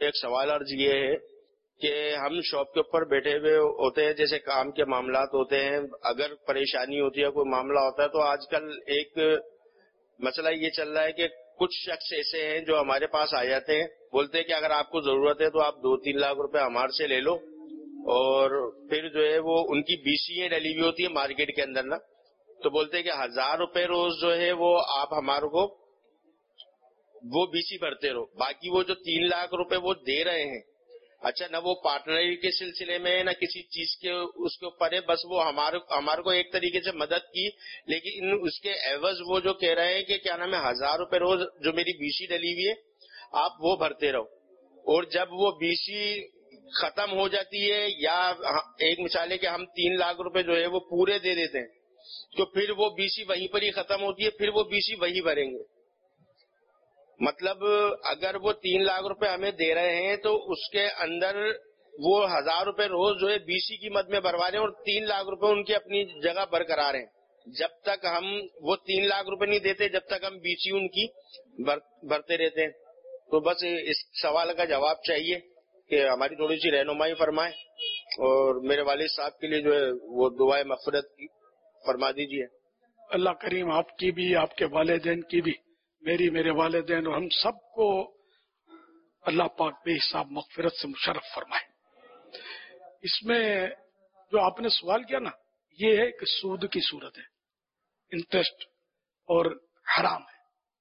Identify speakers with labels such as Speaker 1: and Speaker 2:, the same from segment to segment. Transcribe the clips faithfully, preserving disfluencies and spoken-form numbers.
Speaker 1: ایک سوال عرض یہ ہے کہ ہم شاپ کے اوپر بیٹھے ہوئے ہوتے ہیں، جیسے کام کے معاملات ہوتے ہیں، اگر پریشانی ہوتی ہے، کوئی معاملہ ہوتا ہے، تو آج کل ایک مسئلہ یہ چل رہا ہے کہ کچھ شخص ایسے ہیں جو ہمارے پاس آ جاتے ہیں، بولتے ہیں کہ اگر آپ کو ضرورت ہے تو آپ دو تین لاکھ روپے ہمارے سے لے لو، اور پھر جو ہے وہ ان کی بی سی ڈلی ہوئی ہوتی ہے مارکیٹ کے اندر نا، تو بولتے ہیں کہ ہزار روپے روز جو ہے وہ آپ ہمارے کو وہ بی سی بھرتے رہو، باقی وہ جو تین لاکھ روپے وہ دے رہے ہیں، اچھا نہ وہ پارٹنری کے سلسلے میں نہ کسی چیز کے اس کے اوپر ہے، بس وہ ہمارے ہمارے کو ایک طریقے سے مدد کی، لیکن اس کے عوض وہ جو کہہ رہے ہیں کہ کیا نام ہے ہزار روپے روز جو میری بی سی ڈلی ہوئی ہے آپ وہ بھرتے رہو، اور جب وہ بی سی ختم ہو جاتی ہے یا ایک مثال ہے کہ ہم تین لاکھ روپے جو ہے وہ پورے دے دیتے ہیں تو پھر وہ بی سی وہیں پر ہی ختم ہوتی ہے، پھر وہ بی سی وہی بھریں گے۔ مطلب اگر وہ تین لاکھ روپے ہمیں دے رہے ہیں تو اس کے اندر وہ ہزار روپے روز جو ہے بی سی کی مد میں بھروا رہے ہیں، اور تین لاکھ روپے ان کی اپنی جگہ برقرار ہیں۔ جب تک ہم وہ تین لاکھ روپے نہیں دیتے جب تک ہم بی سی ان کی بھرتے رہتے ہیں۔ تو بس اس سوال کا جواب چاہیے کہ ہماری تھوڑی سی رہنمائی فرمائیں، اور میرے والد صاحب کے لیے جو ہے وہ دعائے مغفرت کی فرما دیجیے۔
Speaker 2: اللہ کریم آپ کی بھی، آپ کے والدین کی بھی، میری، میرے والدین اور ہم سب کو اللہ پاک بے حساب مغفرت سے مشرف فرمائے۔ اس میں جو آپ نے سوال کیا نا، یہ ہے کہ سود کی صورت ہے، انٹرسٹ اور حرام ہے۔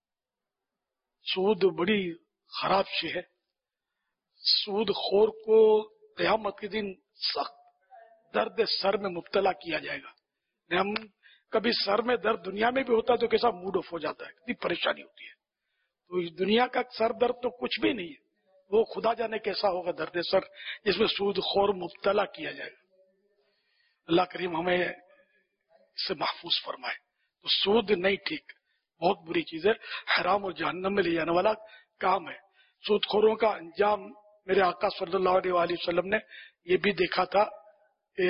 Speaker 2: سود بڑی خراب شے ہے۔ سود خور کو قیامت کے دن سخت درد سر میں مبتلا کیا جائے گا۔ ہم کبھی سر میں درد دنیا میں بھی ہوتا ہے تو کیسا موڈ آف ہو جاتا ہے، کتنی پریشانی ہوتی ہے۔ تو اس دنیا کا سر درد تو کچھ بھی نہیں ہے، وہ خدا جانے کیسا ہوگا درد سر جس میں سود خور مبتلا کیا جائے گا۔ اللہ کریم ہمیں اس سے محفوظ فرمائے۔ تو سود نہیں ٹھیک، بہت بری چیز ہے، حرام اور جہنم میں لے جانے والا کام ہے۔ سود خوروں کا انجام میرے آقا صلی اللہ علیہ وآلہ وسلم نے یہ بھی دیکھا تھا کہ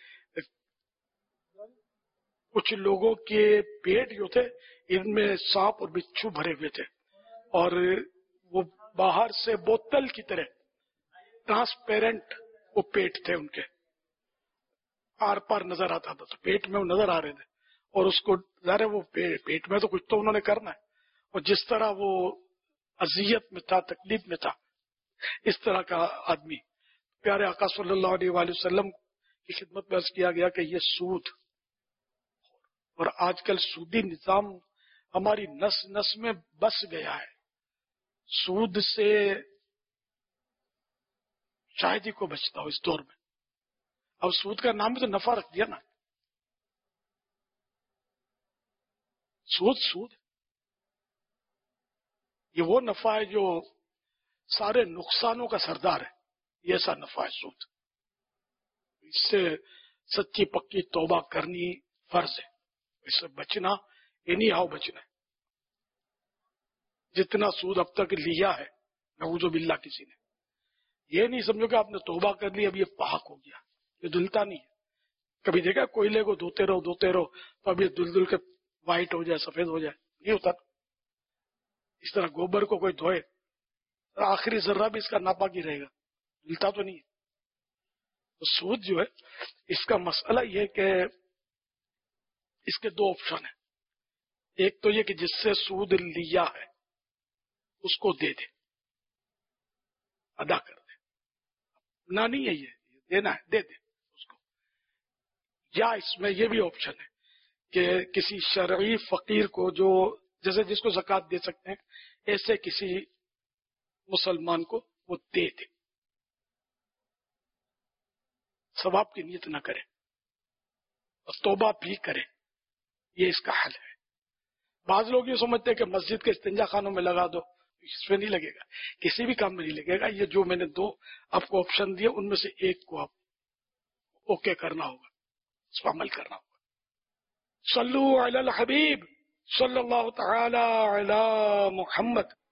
Speaker 2: کچھ لوگوں کے پیٹ جو تھے ان میں سانپ اور بچھو بھرے ہوئے تھے، اور وہ باہر سے بوتل کی طرح ٹرانسپیرنٹ وہ پیٹ تھے، ان کے آر پار نظر آتا تھا، تو پیٹ میں وہ نظر آ رہے تھے، اور اس کو ظاہر ہے وہ پیٹ میں تو کچھ تو انہوں نے کرنا ہے، اور جس طرح وہ اذیت میں تھا، تکلیف میں تھا، اس طرح کا آدمی پیارے آقا صلی اللہ علیہ وآلہ وسلم کی خدمت میں عرض کیا گیا کہ یہ سود، اور آج کل سودی نظام ہماری نس نس میں بس گیا ہے۔ سود سے شاید ہی کو بچتا ہو اس دور میں۔ اب سود کا نام بھی تو نفع رکھ دیا نا، سود سود یہ وہ نفع ہے جو سارے نقصانوں کا سردار ہے، یہ ایسا نفع ہے سود۔ اس سے سچی پکی توبہ کرنی فرض ہے، اس سے بچنا انہی آؤ بچنا ہے۔ جتنا سود اب تک لیا ہے نعوذ باللہ کسی نے، یہ نہیں سمجھو کہ آپ نے توبہ کر لی اب یہ پاک ہو گیا، یہ دھلتا نہیں ہے۔ کبھی دیکھا کوئلے کو دھوتے رہو دھوتے رہو تو اب یہ دل دل کے وائٹ ہو جائے، سفید ہو جائے، نہیں ہوتا۔ اس طرح گوبر کو کوئی دھوئے آخری ذرہ بھی اس کا ناپاک ہی رہے گا، دھلتا تو نہیں ہے۔ تو سود جو ہے اس کا مسئلہ یہ کہ اس کے دو آپشن ہیں۔ ایک تو یہ کہ جس سے سود لیا ہے اس کو دے دے، ادا کر دے، نہ نہیں ہے، یہ دینا ہے، دے دے اس کو۔ یا اس میں یہ بھی آپشن ہے کہ کسی شرعی فقیر کو، جو جیسے جس کو زکوٰۃ دے سکتے ہیں ایسے کسی مسلمان کو وہ دے دے، ثواب کی نیت نہ کرے اور توبہ بھی کرے، یہ اس کا حل ہے۔ بعض لوگ یہ سمجھتے ہیں کہ مسجد کے استنجا خانوں میں لگا دو، اس میں نہیں لگے گا، کسی بھی کام میں نہیں لگے گا۔ یہ جو میں نے دو آپ کو آپشن دیے ان میں سے ایک کو آپ اوکے کرنا ہوگا، اس پر عمل کرنا ہوگا۔ صلو علی الحبیب صلی اللہ تعالی علی محمد